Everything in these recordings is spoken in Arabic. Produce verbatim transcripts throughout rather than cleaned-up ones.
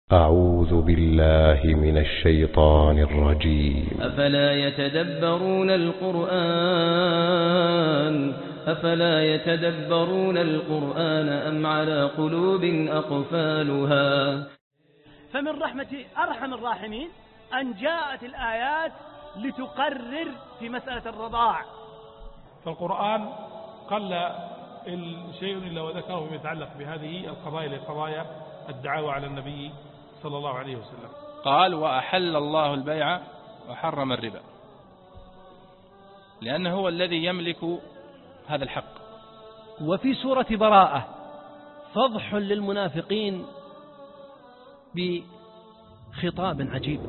أعوذ بالله من الشيطان الرجيم. أفلا يتدبرون القرآن أفلا يتدبرون القرآن أم على قلوب أقفالها. فمن رحمة أرحم الراحمين أن جاءت الآيات لتقرر في مسألة الرضاع. فالقرآن قل شيء إلا وذكره يتعلق بهذه القضايا لقضايا الدعاوى على النبي صلى الله عليه وسلم. قال: وأحل الله البيع وحرم الربا، لأنه هو الذي يملك هذا الحق. وفي سورة براءة فضح للمنافقين بخطاب عجيب.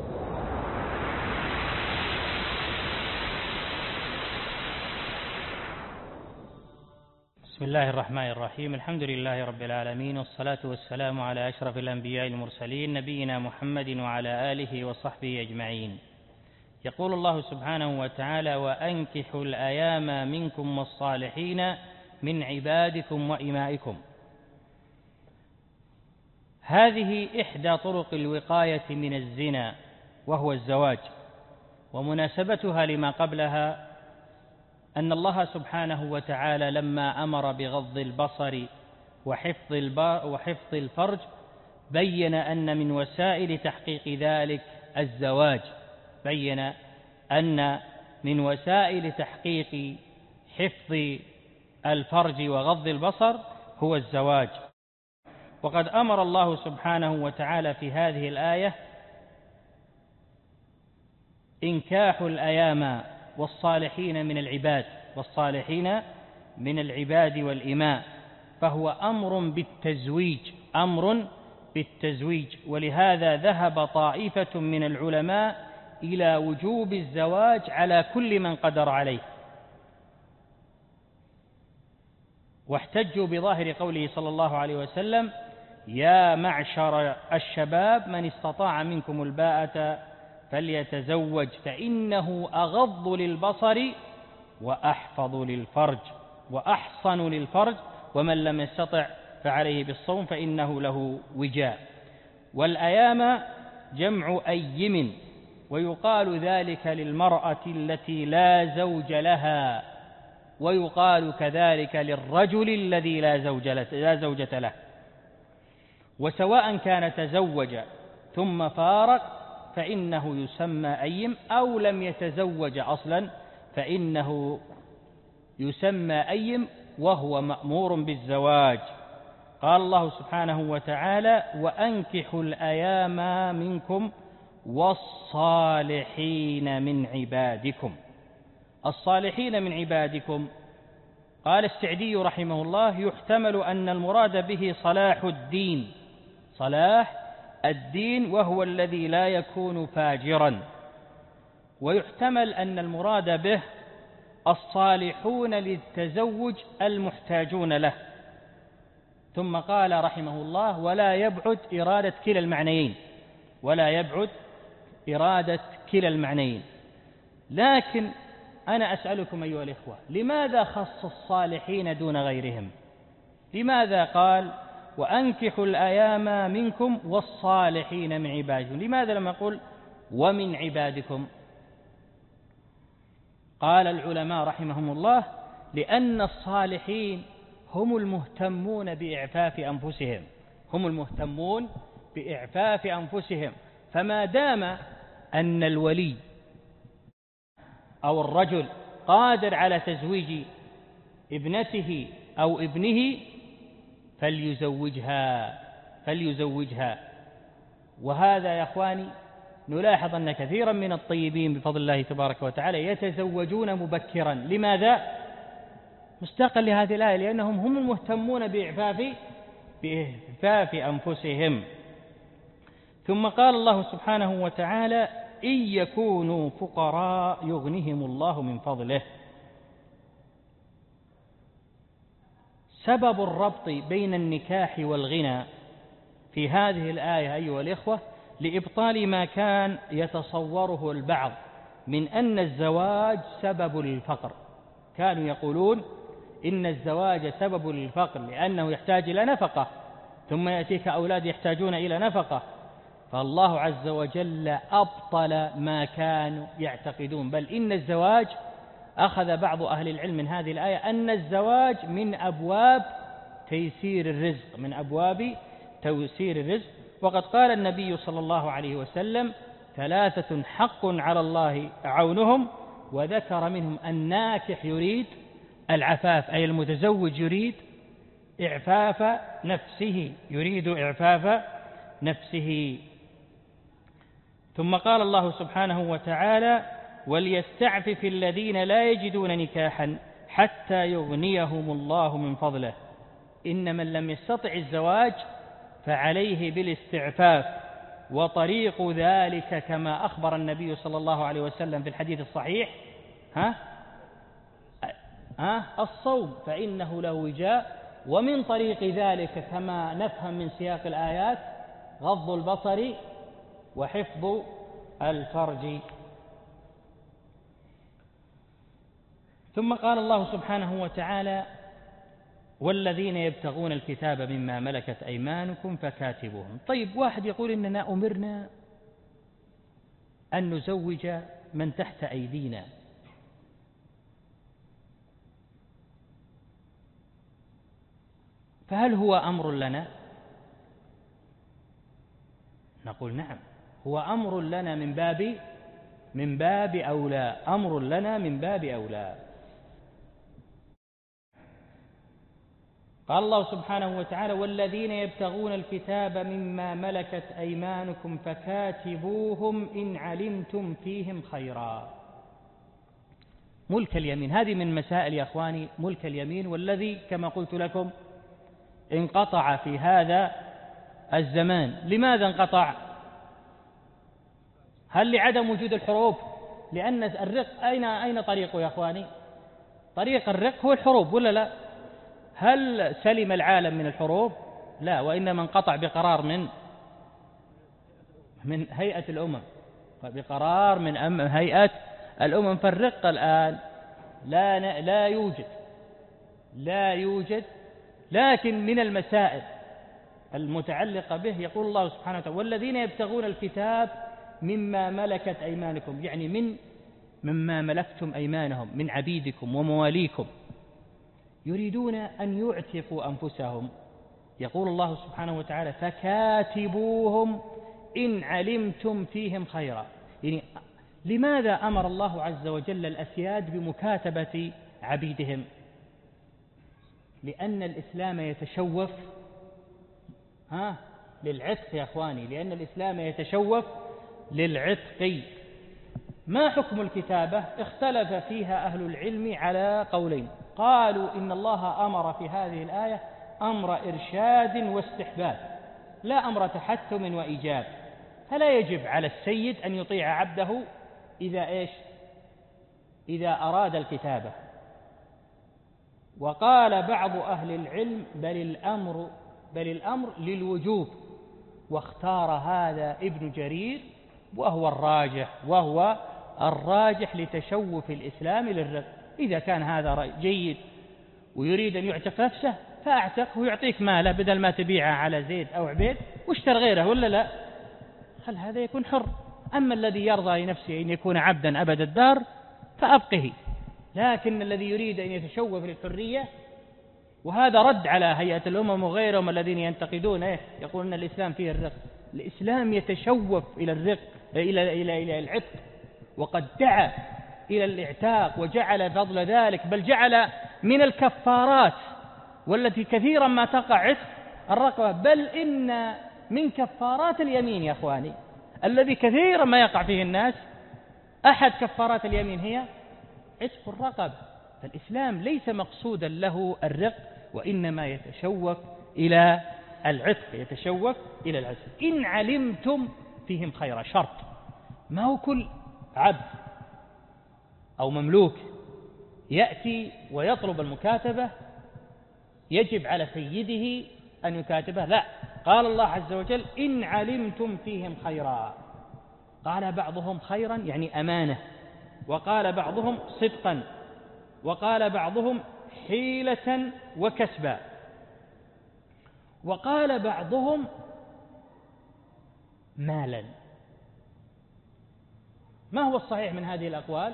بسم الله الرحمن الرحيم. الحمد لله رب العالمين، والصلاة والسلام على أشرف الأنبياء المرسلين نبينا محمد وعلى آله وصحبه أجمعين. يقول الله سبحانه وتعالى: وأنكحوا الأيام منكم والصالحين من عبادكم وإمائكم. هذه إحدى طرق الوقاية من الزنا، وهو الزواج، ومناسبتها لما قبلها أن الله سبحانه وتعالى لما أمر بغض البصر وحفظ وحفظ الفرج بين أن من وسائل تحقيق ذلك الزواج، بين أن من وسائل تحقيق حفظ الفرج وغض البصر هو الزواج. وقد أمر الله سبحانه وتعالى في هذه الآية إنكاح الأيام والصالحين من العباد والصالحين من العباد والإماء، فهو أمر بالتزويج أمر بالتزويج ولهذا ذهب طائفة من العلماء إلى وجوب الزواج على كل من قدر عليه، واحتجوا بظاهر قوله صلى الله عليه وسلم: يا معشر الشباب من استطاع منكم الباءة فليتزوج فإنه أغض للبصر وأحفظ للفرج وأحصن للفرج، ومن لم يستطع فعليه بالصوم فإنه له وجاء. والأيام جمع أيم، ويقال ذلك للمرأة التي لا زوج لها، ويقال كذلك للرجل الذي لا زوج لا زوجة له. وسواء كان تزوج ثم فارق فإنه يسمى أيم، أو لم يتزوج أصلا فإنه يسمى أيم وهو مأمور بالزواج. قال الله سبحانه وتعالى: وأنكحوا الأيام منكم والصالحين من عبادكم. الصالحين من عبادكم، قال السعدي رحمه الله: يحتمل أن المراد به صلاح الدين صلاح الدين وهو الذي لا يكون فاجرا، ويحتمل أن المراد به الصالحون للتزوج المحتاجون له. ثم قال رحمه الله: ولا يبعد إرادة كلا المعنيين ولا يبعد إرادة كلا المعنيين. لكن أنا أسألكم أيها الإخوة، لماذا خص الصالحين دون غيرهم؟ لماذا قال وأنكحوا الأيام منكم والصالحين من عبادكم؟ لماذا لم يقل ومن عبادكم؟ قال العلماء رحمهم الله: لأن الصالحين هم المهتمون بإعفاف أنفسهم هم المهتمون بإعفاف أنفسهم فما دام أن الولي أو الرجل قادر على تزويج ابنته أو ابنه فليزوجها فليزوجها وهذا يا أخواني نلاحظ أن كثيرا من الطيبين بفضل الله تبارك وتعالى يتزوجون مبكرا. لماذا؟ مستقل لهذه الآية، لأنهم هم المهتمون بإعفاف بإعفاف أنفسهم. ثم قال الله سبحانه وتعالى: إن يكونوا فقراء يغنهم الله من فضله. سبب الربط بين النكاح والغنى في هذه الآية أيها الإخوة لإبطال ما كان يتصوره البعض من أن الزواج سبب للفقر. كانوا يقولون إن الزواج سبب للفقر لأنه يحتاج إلى نفقة، ثم يأتيك أولاد يحتاجون إلى نفقة، فالله عز وجل أبطل ما كانوا يعتقدون، بل إن الزواج أخذ بعض أهل العلم من هذه الآية أن الزواج من أبواب تيسير الرزق، من أبواب تيسير الرزق. وقد قال النبي صلى الله عليه وسلم: ثلاثة حق على الله عونهم، وذكر منهم الناكح يريد العفاف، أي المتزوج يريد إعفاف نفسه، يريد إعفاف نفسه. ثم قال الله سبحانه وتعالى: وليستعفف الذين لا يجدون نكاحا حتى يغنيهم الله من فضله. إن من لم يستطع الزواج فعليه بالاستعفاف، وطريق ذلك كما أخبر النبي صلى الله عليه وسلم في الحديث الصحيح ها ها الصوم فإنه له وجاء. ومن طريق ذلك كما نفهم من سياق الآيات غض البصر وحفظ الفرج. ثم قال الله سبحانه وتعالى: والذين يبتغون الكتاب مما ملكت أيمانكم فكاتبوهم. طيب، واحد يقول إننا أمرنا أن نزوج من تحت أيدينا، فهل هو أمر لنا؟ نقول نعم، هو أمر لنا من باب من باب أولى، أمر لنا من باب أولى. قال الله سبحانه وتعالى: والذين يبتغون الكتاب مما ملكت أيمانكم فكاتبوهم إن علمتم فيهم خيرا. ملك اليمين، هذه من مسائل يا أخواني ملك اليمين، والذي كما قلت لكم انقطع في هذا الزمان. لماذا انقطع؟ هل لعدم وجود الحروب؟ لأن الرق أين أين طريقه يا أخواني؟ طريق الرق هو الحروب ولا لا؟ هل سلم العالم من الحروب؟ لا، وإنما انقطع بقرار من من هيئة الأمم، بقرار من أم هيئة الأمم. فالرق الآن لا لا يوجد لا يوجد لكن من المسائل المتعلقة به يقول الله سبحانه وتعالى: والذين يبتغون الكتاب مما ملكت أيمانكم، يعني من مما ملكتم أيمانهم من عبيدكم ومواليكم، يريدون أن يعتقوا أنفسهم. يقول الله سبحانه وتعالى: فكاتبوهم إن علمتم فيهم خيرا. يعني لماذا أمر الله عز وجل الأسياد بمكاتبة عبيدهم؟ لأن الإسلام يتشوف ها للعتق يا أخواني، لأن الإسلام يتشوف للعتق. ما حكم الكتابة؟ اختلف فيها أهل العلم على قولين. قالوا إن الله أمر في هذه الآية أمر إرشاد واستحباب، لا أمر تحتم وإيجاب، فلا يجب على السيد أن يطيع عبده إذا إيش؟ إذا أراد الكتابة. وقال بعض أهل العلم بل الأمر بل الأمر للوجوب، واختار هذا ابن جرير وهو الراجح وهو الراجح لتشوف الإسلام للرق. إذا كان هذا جيد ويريد أن يعتق نفسه فأعتق ويعطيك ماله بدل ما تبيعه على زيد أو عبيد واشتر غيره ولا لا؟ خل هذا يكون حر. أما الذي يرضى لنفسه أن يكون عبدا أبد الدار فأبقه، لكن الذي يريد أن يتشوف للحرية، وهذا رد على هيئة الأمم وغيرهم الذين ينتقدون إيه يقولون أن الإسلام فيه الرق. الإسلام يتشوف إلى الرق إلى إلى إلى العتق، وقد دعا إلى الاعتاق وجعل فضل ذلك، بل جعل من الكفارات والتي كثيرا ما تقع عتق الرقبة، بل إن من كفارات اليمين يا أخواني الذي كثيرا ما يقع فيه الناس، أحد كفارات اليمين هي عتق الرقبة. فالإسلام ليس مقصودا له الرق، وإنما يتشوف إلى العتق، يتشوف إلى العتق. إن علمتم فيهم خيرا، شرط، ما هو كل عبد أو مملوك يأتي ويطلب المكاتبة يجب على سيده أن يكاتبه، لا. قال الله عز وجل: إن علمتم فيهم خيرا. قال بعضهم خيرا يعني أمانة، وقال بعضهم صدقا، وقال بعضهم حيلة وكسبا، وقال بعضهم مالا. ما هو الصحيح من هذه الأقوال؟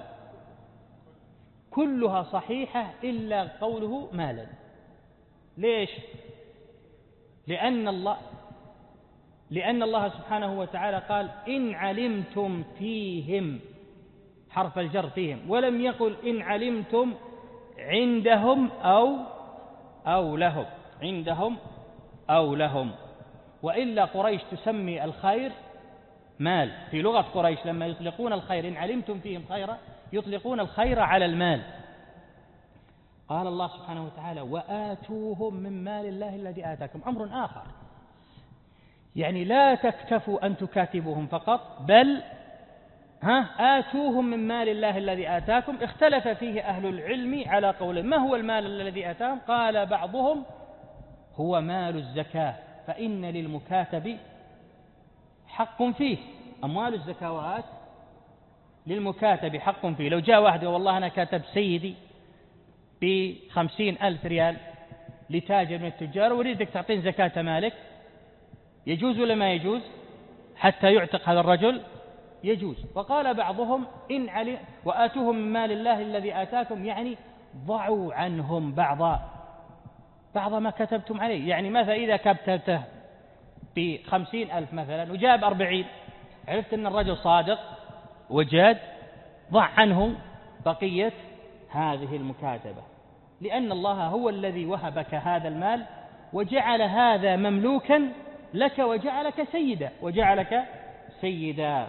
كلها صحيحة إلا قوله مالا. ليش؟ لأن الله لأن الله سبحانه وتعالى قال إن علمتم فيهم، حرف الجر فيهم، ولم يقل إن علمتم عندهم أو أو لهم، عندهم أو لهم. وإلا قريش تسمي الخير مال. في لغة قريش لما يطلقون الخير إن علمتم فيهم خيرا يطلقون الخير على المال. قال الله سبحانه وتعالى وآتوهم من مال الله الذي آتاكم، أمر آخر، يعني لا تكتفوا أن تكاتبوهم فقط، بل ها آتوهم من مال الله الذي آتاكم. اختلف فيه أهل العلم على قول. ما هو المال الذي آتاهم؟ قال بعضهم هو مال الزكاة، فإن للمكاتب حق فيه. أموال الزكوات للمكاتب حق فيه. لو جاء واحد والله أنا كاتب سيدي بخمسين ألف ريال لتاجر من التجار وأريدك تعطين زكاة مالك، يجوز ولا ما يجوز حتى يعتق هذا الرجل؟ يجوز. وقال بعضهم إن علم وآتوهم من مال الله الذي آتاكم، يعني ضعوا عنهم بعض بعض ما كتبتم عليه. يعني مثلا إذا كتبته بخمسين ألف مثلا وجاب أربعين، عرفت أن الرجل صادق وجاد، ضع عنه بقية هذه المكاتبة، لأن الله هو الذي وهبك هذا المال وجعل هذا مملوكا لك وجعلك سيدا وجعلك سيدا.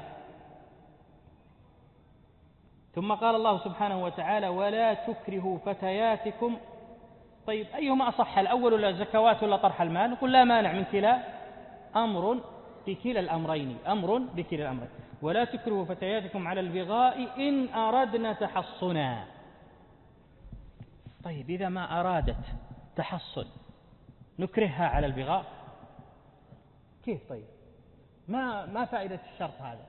ثم قال الله سبحانه وتعالى ولا تكرهوا فتياتكم. طيب أيهما أصح، الأول ولا الزكوات ولا طرح المال؟ نقول لا مانع من كلا، أمر بكلا الأمرين، أمر بكلا الأمرين. ولا تكرهوا فتياتكم على البغاء إن أردنا تحصنا. طيب إذا ما أرادت تحصن نكرهها على البغاء كيف؟ طيب ما ما فائدة الشرط هذا؟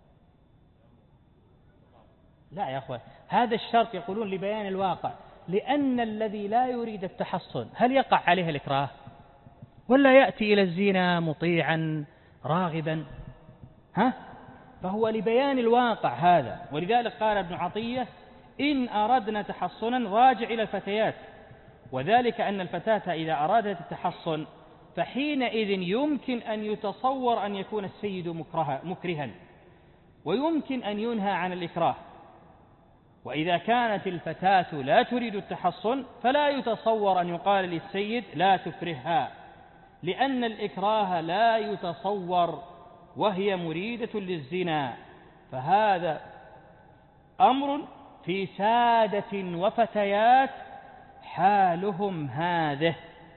لا يا أخوان، هذا الشرط يقولون لبيان الواقع، لأن الذي لا يريد التحصن هل يقع عليه الإكراه ولا يأتي إلى الزنا مطيعا راغبا؟ ها؟ فهو لبيان الواقع هذا. ولذلك قال ابن عطية إن أردنا تحصنا راجع إلى الفتيات، وذلك أن الفتاة إذا أرادت التحصن فحينئذ يمكن أن يتصور أن يكون السيد مكرها ويمكن أن ينهى عن الإكراه. وإذا كانت الفتاة لا تريد التحصن فلا يتصور أن يقال للسيد لا تكرهها، لأن الإكراه لا يتصور وهي مريدة للزنا. فهذا أمر في سادة وفتيات حالهم هذه،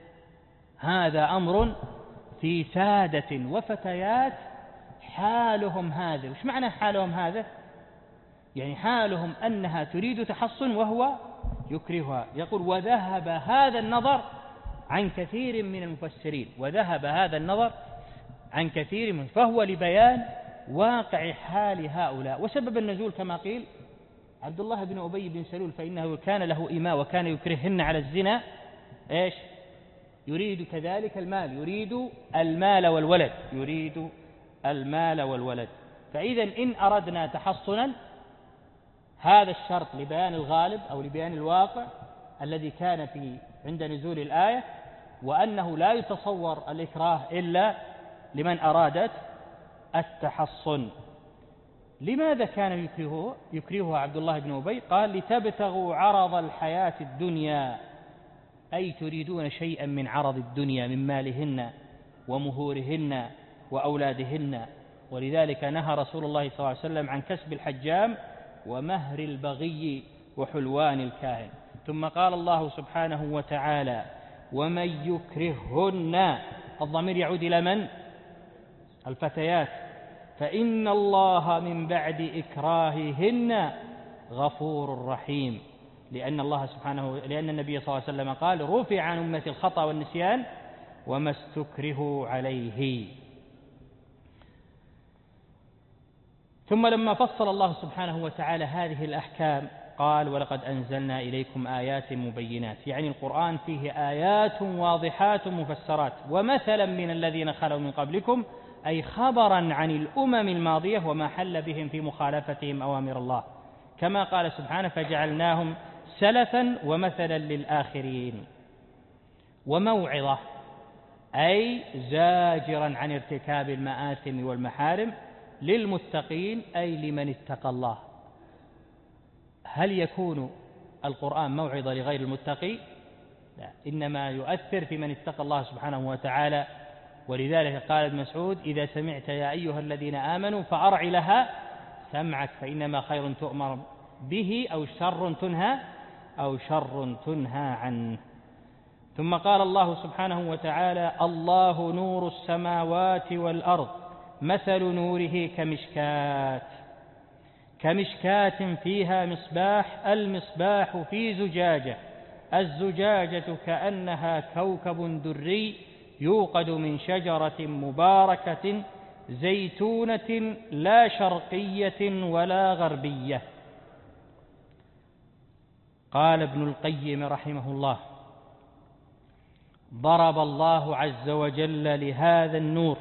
هذا أمر في سادة وفتيات حالهم هذا. وش معنى حالهم هذا؟ يعني حالهم أنها تريد تحصن وهو يكرهها. يقول وذهب هذا النظر عن كثير من المفسرين، وذهب هذا النظر عن كثير من، فهو لبيان واقع حال هؤلاء. وسبب النزول كما قيل عبد الله بن أبي بن سلول فإنه كان له إماء وكان يكرههن على الزنا، إيش؟ يريد كذلك المال، يريد المال والولد، يريد المال والولد. فإذا إن أردنا تحصنا هذا الشرط لبيان الغالب أو لبيان الواقع الذي كان في عند نزول الآية، وأنه لا يتصور الإكراه إلا لمن أرادت التحصن. لماذا كان يكرهه يكرهها عبد الله بن أبي؟ قال لتبتغوا عرض الحياة الدنيا، أي تريدون شيئا من عرض الدنيا من مالهن ومهورهن وأولادهن. ولذلك نهى رسول الله صلى الله عليه وسلم عن كسب الحجام ومهر البغي وحلوان الكاهن. ثم قال الله سبحانه وتعالى ومن يكرههن، الضمير يعود إلى من؟ الفتيات. فإن الله من بعد إكراههن غفور رحيم، لأن الله سبحانه لأن النبي صلى الله عليه وسلم قال رفع عن أمة الخطأ والنسيان وما استكرهوا عليه. ثم لما فصل الله سبحانه وتعالى هذه الأحكام قال ولقد أنزلنا إليكم آيات مبينات، يعني القرآن فيه آيات واضحات مفسرات. ومثلا من الذين خلوا من قبلكم أي خبرا عن الأمم الماضية وما حل بهم في مخالفتهم أوامر الله، كما قال سبحانه فجعلناهم سلفا ومثلا للآخرين. وموعظة أي زاجرا عن ارتكاب المآثم والمحارم للمتقين أي لمن اتقى الله. هل يكون القرآن موعظة لغير المتقي؟ لا، إنما يؤثر في من اتقى الله سبحانه وتعالى. ولذلك قال ابن مسعود إذا سمعت يا أيها الذين آمنوا فأرع لها سمعك فإنما خير تؤمر به أو شر تنهى أو شر تنهى عنه. ثم قال الله سبحانه وتعالى الله نور السماوات والأرض مثل نوره كمشكاة كمشكاة فيها مصباح المصباح في زجاجة الزجاجة كأنها كوكب دري يوقد من شجرة مباركة زيتونة لا شرقية ولا غربية. قال ابن القيم رحمه الله ضرب الله عز وجل لهذا النور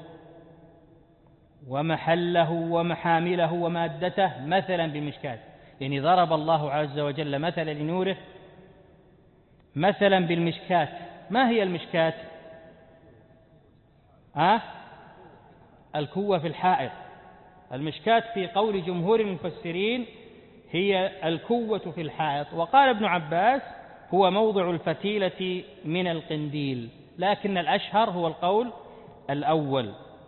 ومحله ومحامله ومادته مثلا بالمشكاة، يعني ضرب الله عز وجل مثلا لنوره مثلا بالمشكاة. ما هي المشكاة؟ أه؟ الكوة في الحائط. المشكاة في قول جمهور المفسرين هي الكوة في الحائط. وقال ابن عباس هو موضع الفتيلة من القنديل، لكن الأشهر هو القول الأول.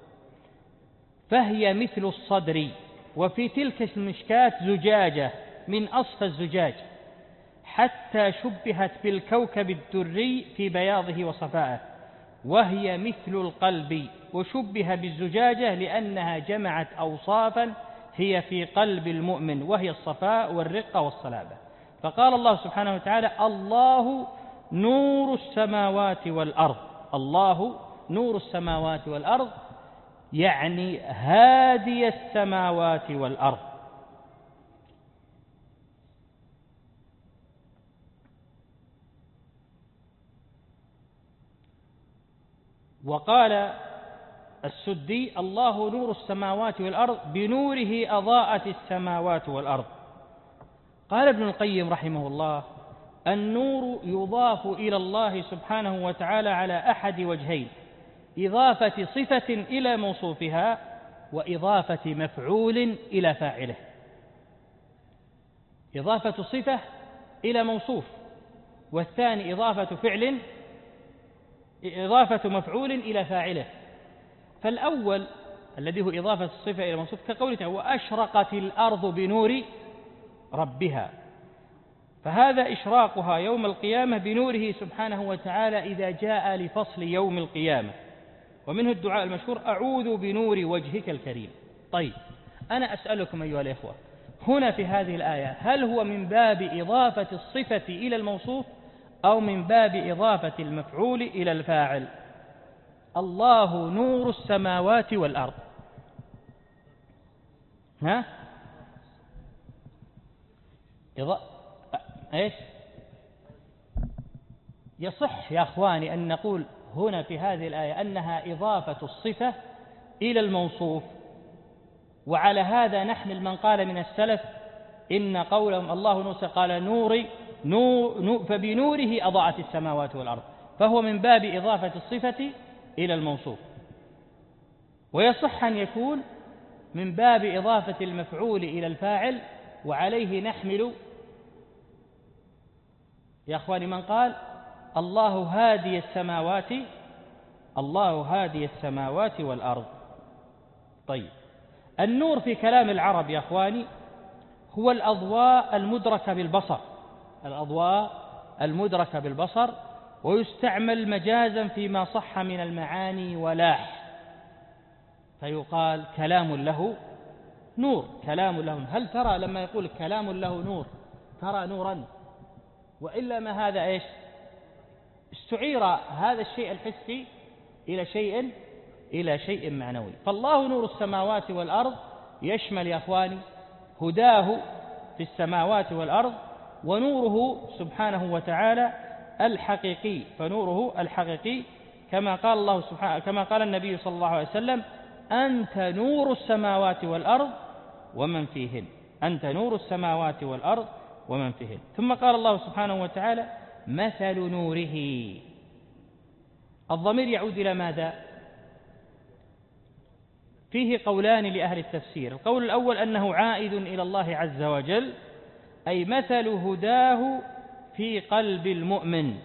فهي مثل الصدر، وفي تلك المشكاة زجاجة من أصفى الزجاج حتى شبهت بالكوكب الدري في بياضه وصفائه، وهي مثل القلب وشبه بالزجاجة لأنها جمعت أوصافا هي في قلب المؤمن وهي الصفاء والرقة والصلابة. فقال الله سبحانه وتعالى الله نور السماوات والأرض. الله نور السماوات والأرض يعني هادي السماوات والأرض. وقال السدي الله نور السماوات والأرض بنوره أضاءت السماوات والأرض. قال ابن القيم رحمه الله النور يضاف إلى الله سبحانه وتعالى على أحد وجهين: إضافة صفة إلى موصوفها وإضافة مفعول إلى فاعله. إضافة صفة إلى موصوف، والثاني إضافة فعل إضافة مفعول إلى فاعله. فالأول الذي هو إضافة الصفة إلى موصوف كقوله وأشرقت الأرض بنور ربها، فهذا إشراقها يوم القيامة بنوره سبحانه وتعالى إذا جاء لفصل يوم القيامة. ومنه الدعاء المشهور أعوذ بنور وجهك الكريم. طيب أنا أسألكم أيها الإخوة هنا في هذه الآية هل هو من باب إضافة الصفة إلى الموصوف أو من باب إضافة المفعول إلى الفاعل؟ الله نور السماوات والأرض. ها إضاء إيش؟ يصح يا أخواني أن نقول هنا في هذه الآية أنها إضافة الصفة إلى الموصوف، وعلى هذا نحمل من قال من السلف إن قولهم الله نور قال نوري نور نور فبنوره أضاءت السماوات والأرض، فهو من باب إضافة الصفة إلى الموصوف. ويصح أن يكون من باب إضافة المفعول إلى الفاعل، وعليه نحمل يا أخواني من قال الله هادي السماوات الله هادي السماوات والأرض. طيب النور في كلام العرب يا أخواني هو الأضواء المدركة بالبصر الأضواء المدركة بالبصر ويستعمل مجازا فيما صح من المعاني ولاح، فيقال كلام له نور كلام له. هل ترى لما يقول كلام له نور ترى نورا؟ وإلا ما هذا إيش؟ استعير هذا الشيء الحسي إلى شيء إلى شيء معنوي. فالله نور السماوات والأرض يشمل يا أخواني هداه في السماوات والأرض ونوره سبحانه وتعالى الحقيقي، فنوره الحقيقي كما قال الله سبحانه كما قال النبي صلى الله عليه وسلم أنت نور السماوات والأرض ومن فيهن، أنت نور السماوات والأرض ومن فيهن. ثم قال الله سبحانه وتعالى مثل نوره. الضمير يعود إلى ماذا؟ فيه قولان لأهل التفسير. القول الأول أنه عائد إلى الله عز وجل، أي مثل هداه في قلب المؤمن،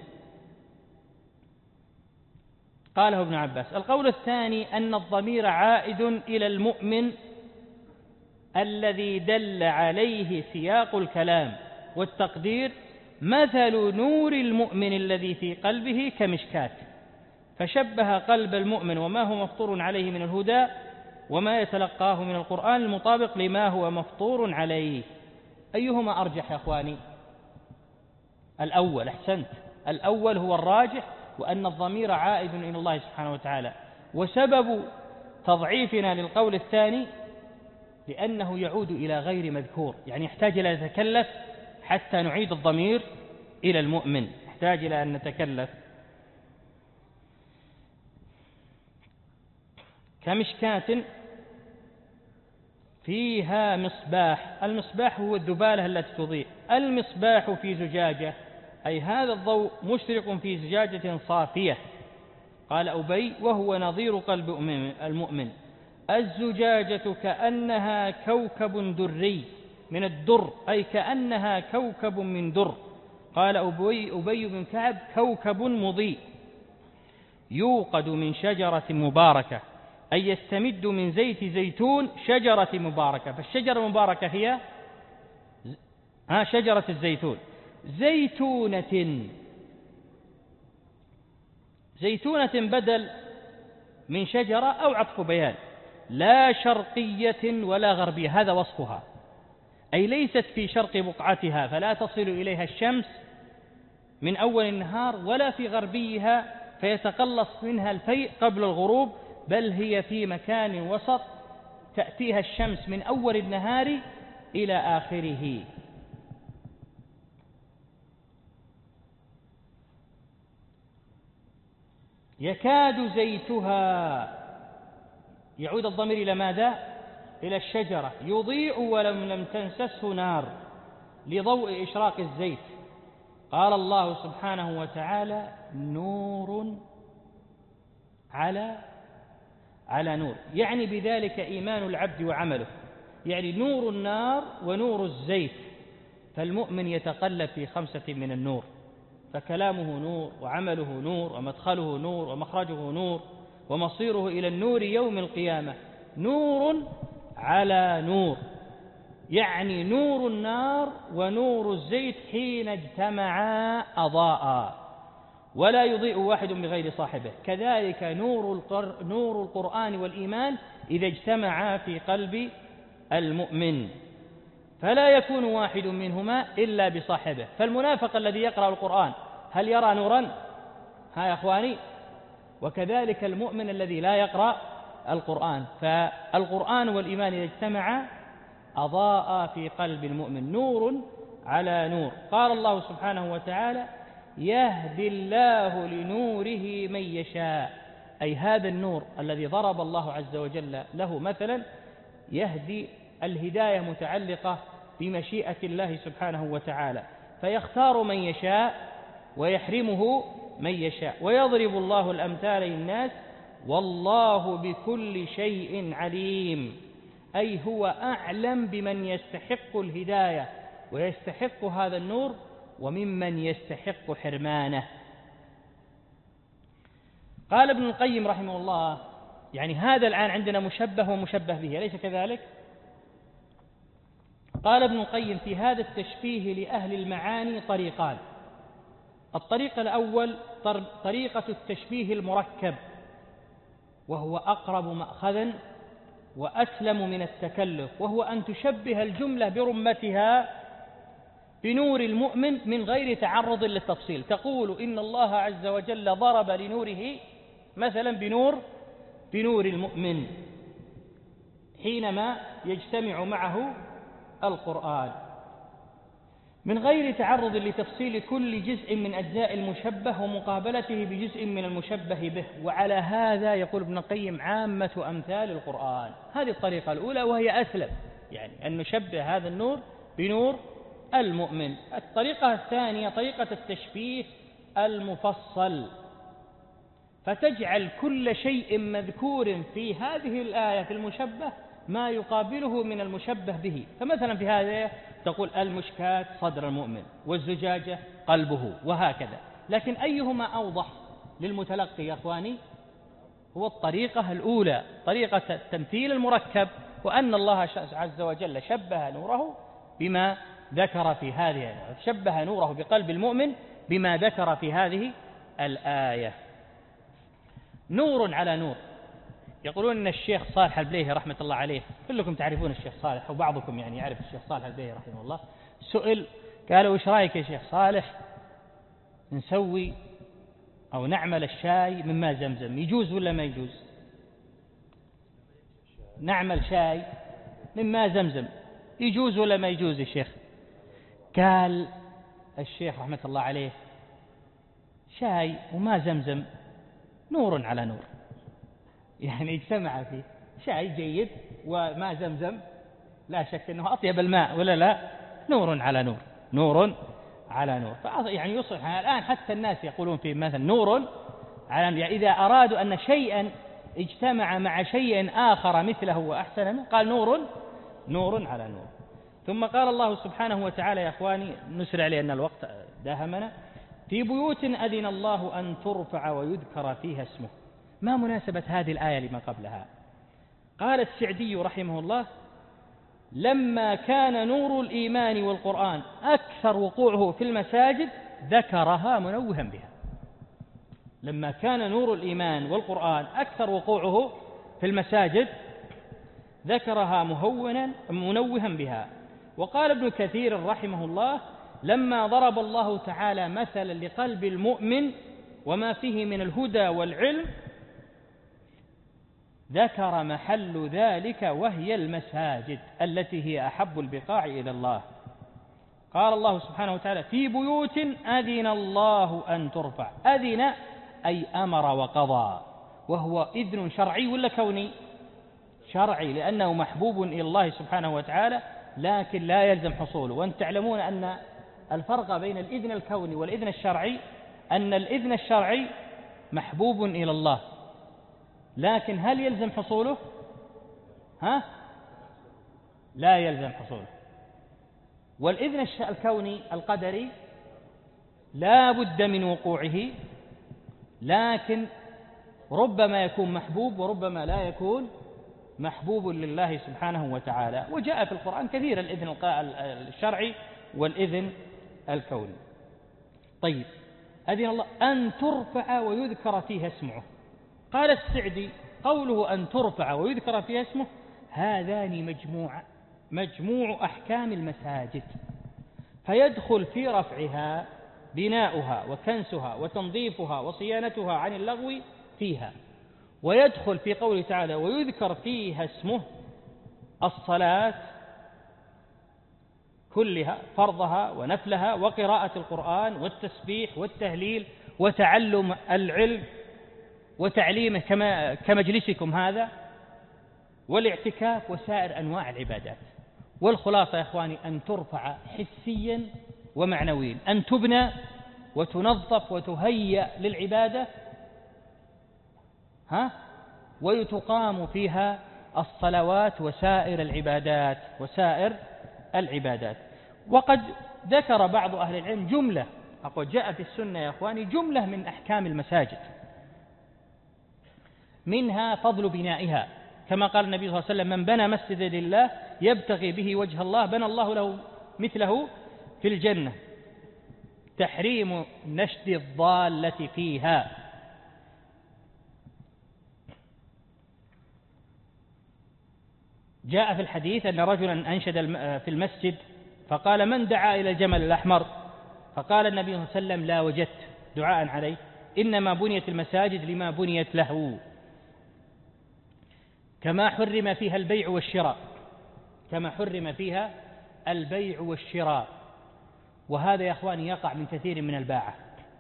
قاله ابن عباس. القول الثاني أن الضمير عائد إلى المؤمن الذي دل عليه سياق الكلام، والتقدير مثل نور المؤمن الذي في قلبه كمشكاة، فشبه قلب المؤمن وما هو مفطور عليه من الهدى وما يتلقاه من القرآن المطابق لما هو مفطور عليه. أيهما أرجح يا أخواني؟ الأول، أحسنت، الأول هو الراجح، وأن الضمير عائد إلى الله سبحانه وتعالى. وسبب تضعيفنا للقول الثاني لأنه يعود إلى غير مذكور، يعني يحتاج إلى أن نتكلف حتى نعيد الضمير إلى المؤمن، يحتاج إلى أن نتكلف. كمشكاة فيها مصباح، المصباح هو الذبالة التي تضيء، المصباح في زجاجة، أي هذا الضوء مشرق في زجاجة صافية. قال أبي وهو نظير قلب المؤمن. الزجاجة كأنها كوكب دري من الدر، أي كأنها كوكب من در. قال أبي, أبي بن كعب كوكب مضيء يوقد من شجرة مباركة، أي يستمد من زيت زيتون شجرة مباركة. فالشجرة المباركة هي ها شجرة الزيتون. زيتونة، زيتونة بدل من شجرة أو عطف بيان، لا شرقية ولا غربية، هذا وصفها، أي ليست في شرق بقعتها فلا تصل إليها الشمس من أول النهار، ولا في غربيها فيتقلص منها الفيء قبل الغروب، بل هي في مكان وسط تأتيها الشمس من أول النهار إلى آخره. يكاد زيتها، يعود الضمير إلى ماذا؟ إلى الشجرة. يضيء ولم لم تمسسه نار لضوء إشراق الزيت. قال الله سبحانه وتعالى نور على على نور، يعني بذلك إيمان العبد وعمله، يعني نور النار ونور الزيت. فالمؤمن يتقلب في خمسة من النور، فكلامه نور، وعمله نور، ومدخله نور، ومخرجه نور، ومصيره إلى النور يوم القيامة. نور على نور، يعني نور النار ونور الزيت حين اجتمعا أضاء، ولا يضيء واحد بغير صاحبه. كذلك نور القر... نور القرآن والإيمان إذا اجتمعا في قلب المؤمن، فلا يكون واحد منهما إلا بصاحبه. فالمنافق الذي يقرأ القرآن هل يرى نورا؟ ها يا أخواني. وكذلك المؤمن الذي لا يقرأ القرآن، فالقرآن والإيمان إذا اجتمعا أضاء في قلب المؤمن، نور على نور. قال الله سبحانه وتعالى يهدي الله لنوره من يشاء، أي هذا النور الذي ضرب الله عز وجل له مثلا يهدي، الهداية متعلقة بمشيئة الله سبحانه وتعالى، فيختار من يشاء ويحرمه من يشاء. ويضرب الله الأمثال للناس والله بكل شيء عليم، أي هو أعلم بمن يستحق الهداية ويستحق هذا النور وممن يستحق حرمانه. قال ابن القيم رحمه الله، يعني هذا الآن عندنا مشبه ومشبه به، أليس كذلك؟ قال ابن القيم في هذا التشبيه لأهل المعاني طريقان. الطريق الأول طريقة التشبيه المركب، وهو أقرب مأخذا وأسلم من التكلف، وهو أن تشبه الجملة برمتها بنور المؤمن من غير تعرض للتفصيل. تقول إن الله عز وجل ضرب لنوره مثلا بنور بنور المؤمن حينما يجتمع معه القرآن. من غير تعرض لتفصيل كل جزء من أجزاء المشبه ومقابلته بجزء من المشبه به. وعلى هذا يقول ابن القيم عامة أمثال القرآن. هذه الطريقة الأولى وهي أسلم، يعني أن نشبه هذا النور بنور المؤمن. الطريقة الثانية طريقة التشبيه المفصل، فتجعل كل شيء مذكور في هذه الآية في المشبه ما يقابله من المشبه به. فمثلا في هذه تقول المشكاة صدر المؤمن والزجاجة قلبه وهكذا. لكن أيهما أوضح للمتلقي يا أخواني؟ هو الطريقة الأولى، طريقة التمثيل المركب، وأن الله عز وجل شبه نوره بما ذكر في هذه، شبه نوره بقلب المؤمن بما ذكر في هذه الآية. نور على نور. يقولون أن الشيخ صالح البليهي رحمة الله عليه، كلكم تعرفون الشيخ صالح أو بعضكم يعني يعرف الشيخ صالح البليهي رحمه الله، سئل قالوا وش رأيك يا شيخ صالح نسوي أو نعمل الشاي من ماء زمزم، يجوز ولا ما يجوز؟ نعمل شاي من ماء زمزم يجوز ولا ما يجوز يا شيخ؟ قال الشيخ رحمة الله عليه شاي وماء زمزم نور على نور، يعني اجتمع فيه شاي جيد وماء زمزم لا شك أنه أطيب الماء ولا لا، نور على نور، نور على نور. يعني يصبح الآن حتى الناس يقولون في مثلا نور على، يعني إذا أرادوا أن شيئا اجتمع مع شيء آخر مثله وأحسن منه قال نور نور على نور. ثم قال الله سبحانه وتعالى يا أخواني، نسرع لأن الوقت داهمنا، في بيوت أذن الله أن ترفع ويذكر فيها اسمه. ما مناسبة هذه الآية لما قبلها؟ قال السعدي رحمه الله لما كان نور الإيمان والقرآن أكثر وقوعه في المساجد ذكرها منوها بها. لما كان نور الإيمان والقرآن أكثر وقوعه في المساجد ذكرها مهونا منوها بها. وقال ابن كثير رحمه الله لما ضرب الله تعالى مثلا لقلب المؤمن وما فيه من الهدى والعلم ذكر محل ذلك وهي المساجد التي هي أحب البقاع إلى الله. قال الله سبحانه وتعالى في بيوت أذن الله أن ترفع. أذن أي أمر وقضى، وهو إذن شرعي ولا كوني؟ شرعي، لأنه محبوب إلى الله سبحانه وتعالى لكن لا يلزم حصوله. وأن تعلمون أن الفرق بين الإذن الكوني والإذن الشرعي أن الإذن الشرعي محبوب إلى الله لكن هل يلزم حصوله؟ ها؟ لا يلزم حصوله. والإذن الكوني القدري لا بد من وقوعه لكن ربما يكون محبوب وربما لا يكون محبوب لله سبحانه وتعالى. وجاء في القرآن كثير الإذن الشرعي والإذن الكوني. طيب، أذن الله أن ترفع ويذكر فيها اسمه. قال السعدي قوله أن ترفع ويذكر فيها اسمه هذان مجموع مجموع أحكام المساجد، فيدخل في رفعها بناؤها وكنسها وتنظيفها وصيانتها عن اللغو فيها، ويدخل في قوله تعالى ويذكر فيها اسمه الصلاة كلها فرضها ونفلها وقراءة القرآن والتسبيح والتهليل وتعلم العلم وتعليمه كما كمجلسكم هذا والاعتكاف وسائر أنواع العبادات. والخلاصة يا إخواني أن ترفع حسيا ومعنويا، أن تبنى وتنظف وتهيأ للعبادة ها ويتقام فيها الصلوات وسائر العبادات وسائر العبادات. وقد ذكر بعض أهل العلم جملة، أقول جاء في السنة يا إخواني جملة من أحكام المساجد، منها فضل بنائها كما قال النبي صلى الله عليه وسلم من بنى مسجدا لله يبتغي به وجه الله بنى الله له مثله في الجنة. تحريم نشد الضالة فيها. جاء في الحديث أن رجلا أنشد في المسجد فقال من دعا إلى الجمل الأحمر؟ فقال النبي صلى الله عليه وسلم لا وجدت دعاء عليه، إنما بنيت المساجد لما بنيت له. كما حرم فيها البيع والشراء، كما حرم فيها البيع والشراء. وهذا يا أخواني يقع من كثير من الباعة.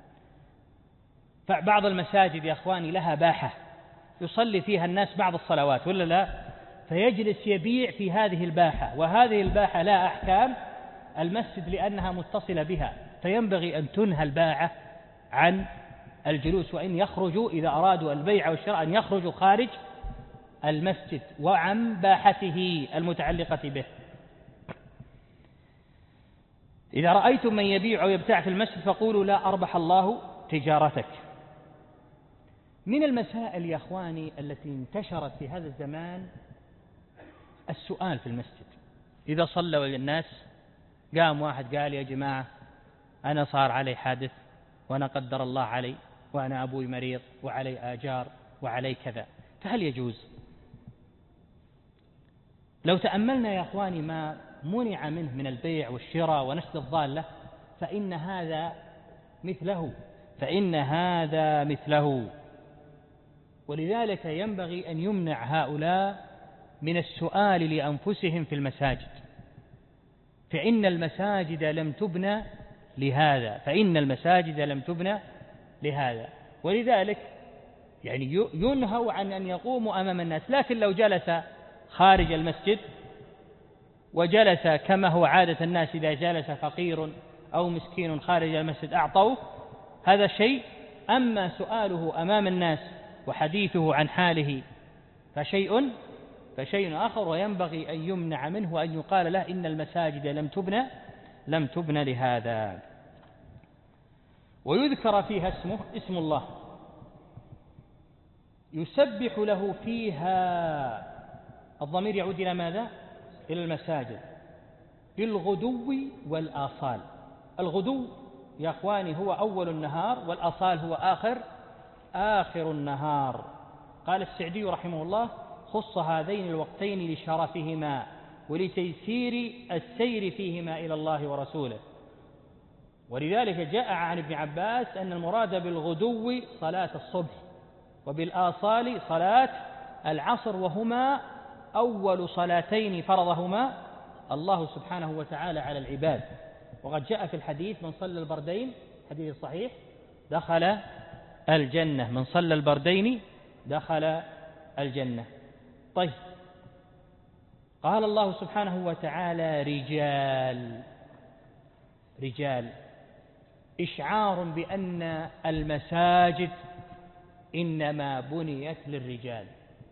فبعض المساجد يا أخواني لها باحة يصلي فيها الناس بعض الصلوات ولا لا، فيجلس يبيع في هذه الباحة، وهذه الباحة لا أحكام المسجد لأنها متصلة بها، فينبغي أن تنهى الباعة عن الجلوس، وإن يخرجوا إذا أرادوا البيع والشراء أن يخرجوا خارج المسجد وعن باحته المتعلقة به. إذا رأيتم من يبيع أو يبتاع في المسجد فقولوا لا أربح الله تجارتك. من المسائل يا أخواني التي انتشرت في هذا الزمان السؤال في المسجد. إذا صلوا الناس قام واحد قال يا جماعة أنا صار علي حادث وأنا قدر الله علي وأنا أبوي مريض وعلي آجار وعلي كذا، فهل يجوز؟ لو تأملنا يا أخواني ما منع منه من البيع والشراء ونشد الضالة فإن هذا مثله فإن هذا مثله ولذلك ينبغي أن يمنع هؤلاء من السؤال لأنفسهم في المساجد، فإن المساجد لم تبنى لهذا فإن المساجد لم تبنى لهذا ولذلك يعني ينهوا عن أن يقوموا أمام الناس. لكن لو جلس خارج المسجد وجلس كما هو عادة الناس إذا جلس فقير أو مسكين خارج المسجد أعطوه، هذا شيء. أما سؤاله أمام الناس وحديثه عن حاله فشيء فشيء آخر، وينبغي أن يمنع منه وأن يقال له إن المساجد لم تبنى لم تبنى لهذا. ويذكر فيها اسمه اسم الله يسبح له فيها. الضمير يعود إلى ماذا؟ إلى المساجد بالغدو والآصال. الغدو يا أخواني هو أول النهار، والآصال هو آخر آخر النهار. قال السعدي رحمه الله خص هذين الوقتين لشرفهما ولتيسير السير فيهما إلى الله ورسوله. ولذلك جاء عن ابن عباس أن المراد بالغدو صلاة الصبح وبالآصال صلاة العصر، وهما أول صلاتين فرضهما الله سبحانه وتعالى على العباد. وقد جاء في الحديث من صلى البردين حديث صحيح دخل الجنة، من صلى البردين دخل الجنة. طيب، قال الله سبحانه وتعالى رجال رجال إشعار بأن المساجد إنما بنيت للرجال،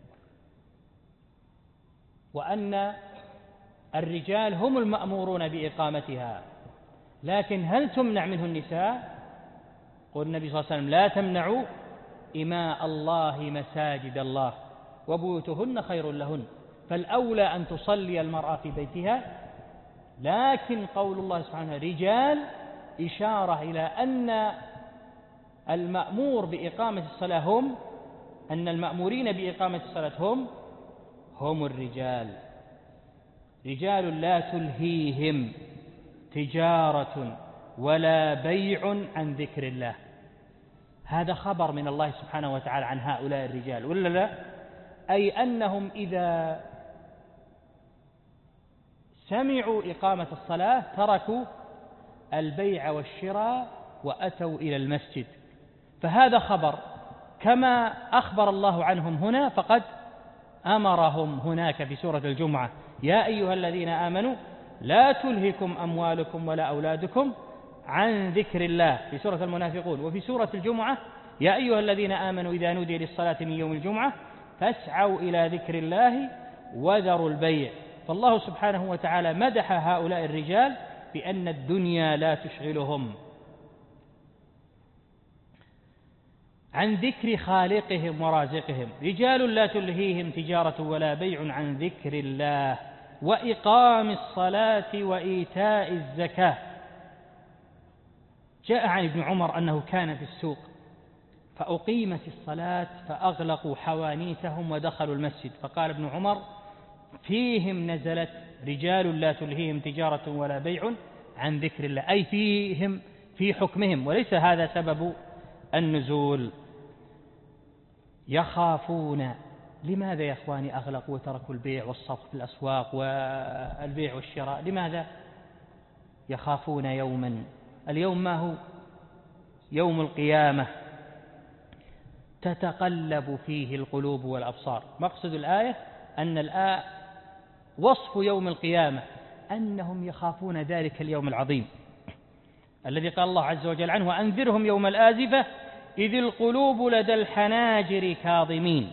وأن الرجال هم المأمورون بإقامتها. لكن هل تمنع منه النساء؟ قال النبي صلى الله عليه وسلم لا تمنعوا إماء الله مساجد الله وبيوتهن خير لهن، فالأولى أن تصلي المرأة في بيتها. لكن قول الله سبحانه رجال إشارة إلى أن المأمور بإقامة الصلاة هم أن المأمورين بإقامة الصلاة هم هم الرجال. رجال لا تلهيهم تجارة ولا بيع عن ذكر الله. هذا خبر من الله سبحانه وتعالى عن هؤلاء الرجال ولا لا؟ أي أنهم إذا سمعوا إقامة الصلاة تركوا البيع والشراء وأتوا إلى المسجد. فهذا خبر كما أخبر الله عنهم هنا، فقد أمرهم هناك في سورة الجمعة يا أيها الذين آمنوا لا تلهكم أموالكم ولا أولادكم عن ذكر الله في سورة المنافقون. وفي سورة الجمعة يا أيها الذين آمنوا إذا نودي للصلاة من يوم الجمعة فاسعوا إلى ذكر الله وذروا البيع. فالله سبحانه وتعالى مدح هؤلاء الرجال بأن الدنيا لا تشغلهم عن ذكر خالقهم ورازقهم. رجال لا تلهيهم تجارة ولا بيع عن ذكر الله وإقام الصلاة وإيتاء الزكاة. جاء عن ابن عمر أنه كان في السوق فأقيمت الصلاة فأغلقوا حوانيتهم ودخلوا المسجد، فقال ابن عمر فيهم نزلت رجال لا تلهيهم تجارة ولا بيع عن ذكر الله، أي فيهم في حكمهم، وليس هذا سبب النزول. يخافون. لماذا يا أخواني أغلقوا وتركوا البيع والصفق في الأسواق والبيع والشراء؟ لماذا؟ يخافون يوما، اليوم ما هو؟ يوم القيامة تتقلب فيه القلوب والأبصار. مقصد الآية أن الآية وصف يوم القيامة أنهم يخافون ذلك اليوم العظيم الذي قال الله عز وجل عنه: وأنذرهم يوم الآزفة إذ القلوب لدى الحناجر كاظمين.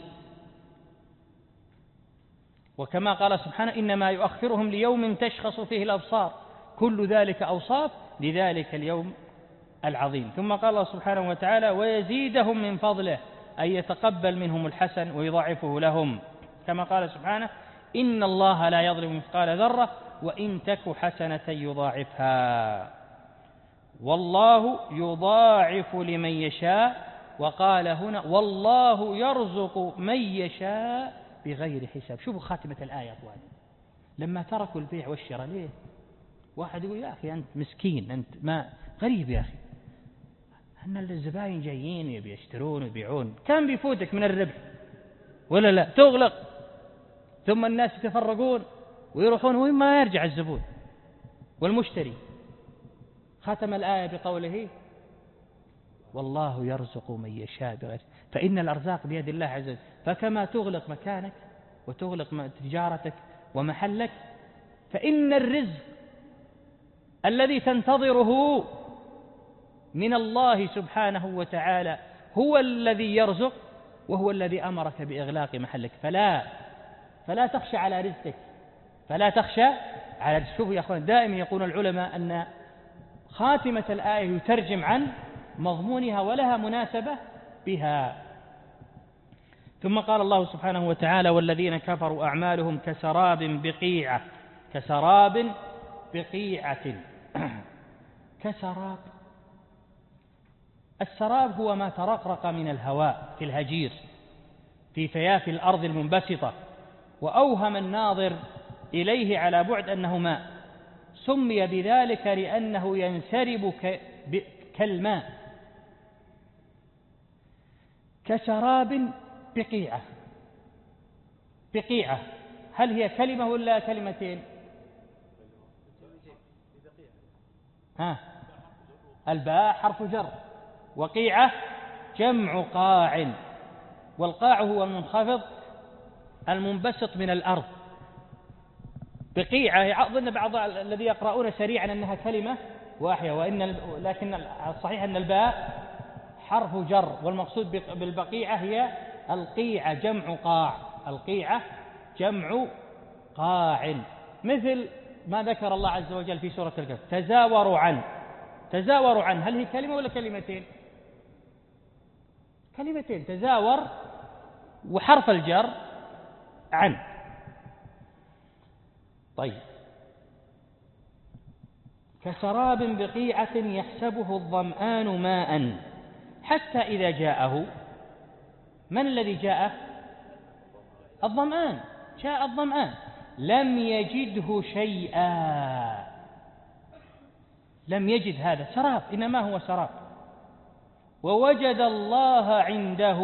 وكما قال سبحانه: إنما يؤخرهم ليوم تشخص فيه الأبصار، كل ذلك أوصاف لذلك اليوم العظيم. ثم قال الله سبحانه وتعالى: ويزيدهم من فضله، أي يتقبل منهم الحسن ويضاعفه لهم، كما قال سبحانه: إن الله لا يظلم مثقال ذرة وإن تك حسنة يضاعفها والله يضاعف لمن يشاء. وقال هنا: والله يرزق من يشاء بغير حساب. شوفوا خاتمة الآية أخواني، لما تركوا البيع والشراء. ليه؟ واحد يقول: يا أخي أنت مسكين، أنت ما غريب يا أخي، أن الزبائن جايين يبي يشترون ويبيعون، كم بيفوتك من الربح ولا لا؟ تغلق، ثم الناس يتفرقون ويروحون وين ما يرجع الزبون والمشتري. ختم الآية بقوله: والله يرزق من يشاء بغير، فإن الأرزاق بيد الله عز وجل، فكما تغلق مكانك وتغلق تجارتك ومحلك، فإن الرزق الذي تنتظره من الله سبحانه وتعالى هو الذي يرزق، وهو الذي أمرك بإغلاق محلك. فلا فلا تخشى على رزقك، فلا تخشى على رزقك. شوفوا يا أخوان، دائما يقول العلماء أن خاتمة الآية يترجم عن مضمونها ولها مناسبة بها. ثم قال الله سبحانه وتعالى: والذين كفروا أعمالهم كسراب بقيعة كسراب بقيعة كسراب. السراب هو ما ترقرق من الهواء في الهجير في فيافي الأرض المنبسطة، وأوهم الناظر إليه على بعد أنه ماء، سمي بذلك لأنه ينسرب كالماء. كسراب بقيعة. بقيعة هل هي كلمة ولا كلمتين؟ ها، الباء حرف جر، وقيعة جمع قاع، والقاع هو المنخفض المنبسط من الأرض. بقيعة أظن بعض الذي يقرؤون سريعا أنها كلمة واحدة، وإن لكن الصحيح أن الباء حرف جر، والمقصود بالبقيعة هي القيعة جمع قاع. القيعة جمع قاع، مثل ما ذكر الله عز وجل في سورة الكهف: تزاوروا عنه. تزاوروا عنه هل هي كلمة ولا كلمتين؟ كلمتين، تزاور وحرف الجر عن. طيب، كسراب بقيعة يحسبه الظمآن ماء حتى إذا جاءه. من الذي جاءه؟ الظمآن، جاء الظمآن لم يجده شيئا. لم يجد هذا سراب، إنما هو سراب. ووجد الله عنده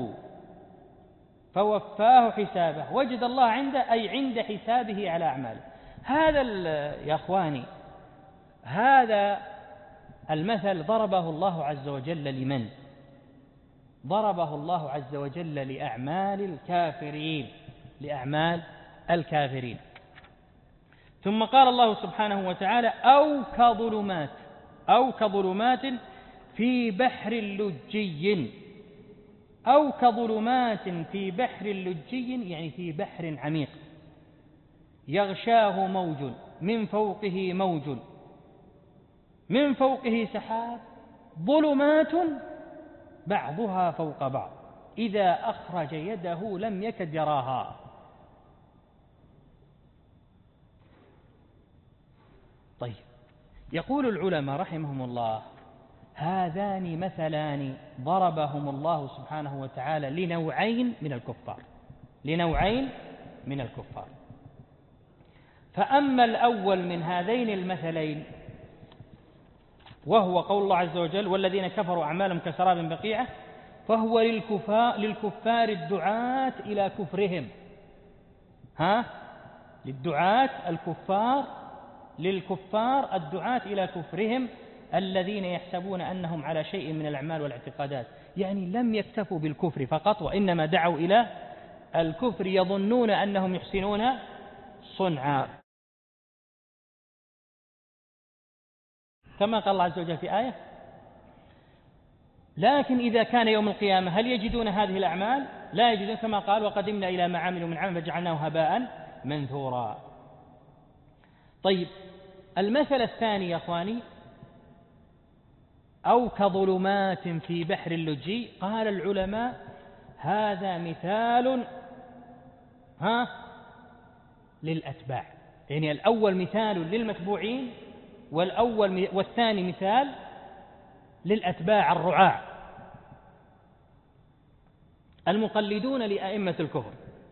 فوفاه حسابه. وجد الله عنده أي عند حسابه على أعماله. هذا يا أخواني، هذا المثل ضربه الله عز وجل لمن؟ ضربه الله عز وجل لأعمال الكافرين، لأعمال الكافرين. ثم قال الله سبحانه وتعالى: أو كظلمات أو كظلمات في بحر لجي. أو كظلمات في بحر لجي يعني في بحر عميق، يغشاه موج من فوقه موج من فوقه سحاب ظلمات بعضها فوق بعض إذا أخرج يده لم يكد يراها. طيب، يقول العلماء رحمهم الله: هذان مثلان ضربهم الله سبحانه وتعالى لنوعين من الكفار، لنوعين من الكفار. فأما الأول من هذين المثلين وهو قول الله عز وجل: والذين كفروا أعمالهم كسراب بقيعة، فهو للكفار, للكفار الدعاة إلى كفرهم. ها؟ للدعاة الكفار للكفار الدعاة إلى كفرهم الذين يحسبون أنهم على شيء من الأعمال والاعتقادات، يعني لم يكتفوا بالكفر فقط، وإنما دعوا إلى الكفر يظنون أنهم يحسنون صنعا، كما قال الله عز وجل في آية: لكن إذا كان يوم القيامة هل يجدون هذه الأعمال؟ لا يجدون، كما قال: وقدمنا إلى ما عملوا من عمل فجعلناه هباء منثورا. طيب، المثل الثاني يا أخواني: أو كظلمات في بحر اللجي. قال العلماء: هذا مثال ها للأتباع، يعني الأول مثال للمتبوعين، والأول والثاني مثال للأتباع الرعاع المقلدون لأئمة الكفر.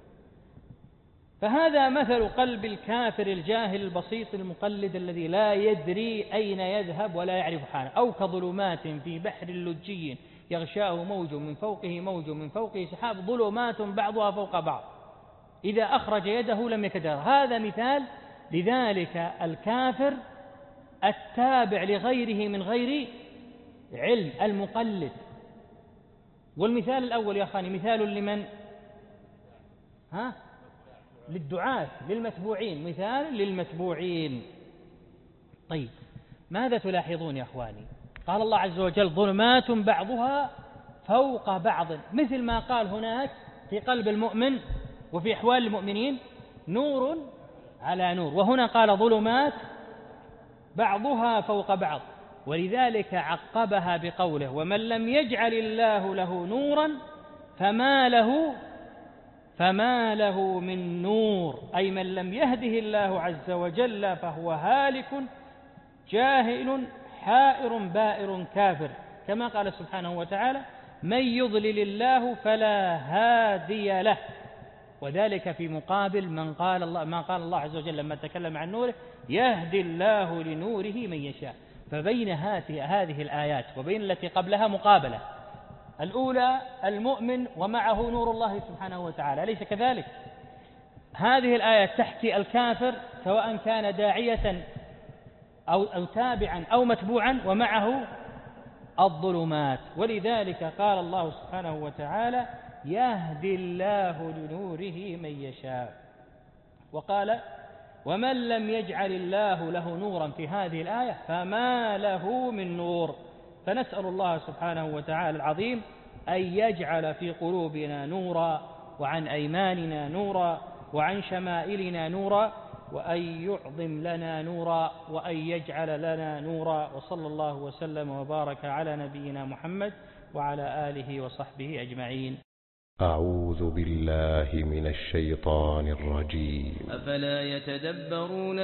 فهذا مثل قلب الكافر الجاهل البسيط المقلد الذي لا يدري أين يذهب ولا يعرف حاله. أو كظلمات في بحر لجي يغشاه موج من فوقه موج من فوقه سحاب ظلمات بعضها فوق بعض إذا أخرج يده لم يكدر. هذا مثال لذلك الكافر التابع لغيره من غير علم، المقلد. والمثال الأول يا أخواني مثال لمن؟ ها؟ للدعاة، للمتبوعين، مثال للمتبوعين. طيب، ماذا تلاحظون يا أخواني؟ قال الله عز وجل: ظلمات بعضها فوق بعض، مثل ما قال هناك في قلب المؤمن وفي أحوال المؤمنين: نور على نور، وهنا قال: ظلمات بعضها فوق بعض. ولذلك عقبها بقوله: ومن لم يجعل الله له نورا فما له فما له من نور، أي من لم يهده الله عز وجل فهو هالك جاهل حائر بائر كافر، كما قال سبحانه وتعالى: من يضلل الله فلا هادي له. وذلك في مقابل من قال الله ما قال الله عز وجل لما تكلم عن نوره: يهدي الله لنوره من يشاء. فبين هذه الآيات وبين التي قبلها مقابلة، الأولى المؤمن ومعه نور الله سبحانه وتعالى، أليس كذلك؟ هذه الآية تحكي الكافر سواء كان داعية أو, أو تابعا أو متبوعا ومعه الظلمات. ولذلك قال الله سبحانه وتعالى: يهدي الله لنوره من يشاء. وقال: ومن لم يجعل الله له نورا في هذه الآية فما له من نور. فنسأل الله سبحانه وتعالى العظيم أن يجعل في قلوبنا نورا، وعن أيماننا نورا، وعن شمائلنا نورا، وأن يعظم لنا نورا، وأن يجعل لنا نورا. وصلى الله وسلم وبارك على نبينا محمد وعلى آله وصحبه أجمعين. أعوذ بالله من الشيطان الرجيم. أفلا يتدبرون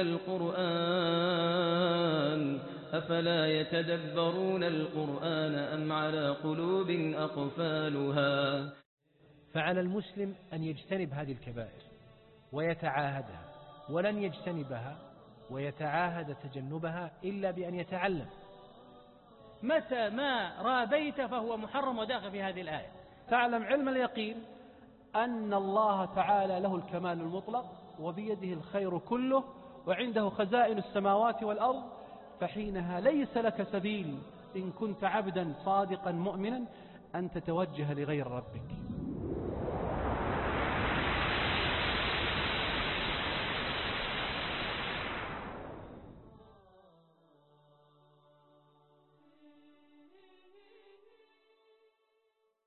القرآن أفلا يتدبرون القرآن أم على قلوب أقفالها. فعلى المسلم أن يجتنب هذه الكبائر ويتعاهدها، ولن يجتنبها ويتعاهد تجنبها إلا بأن يتعلم. متى ما رابيت فهو محرم وداخل في هذه الآية. فاعلم علم اليقين أن الله تعالى له الكمال المطلق وبيده الخير كله وعنده خزائن السماوات والأرض، فحينها ليس لك سبيل إن كنت عبدا صادقا مؤمنا أن تتوجه لغير ربك.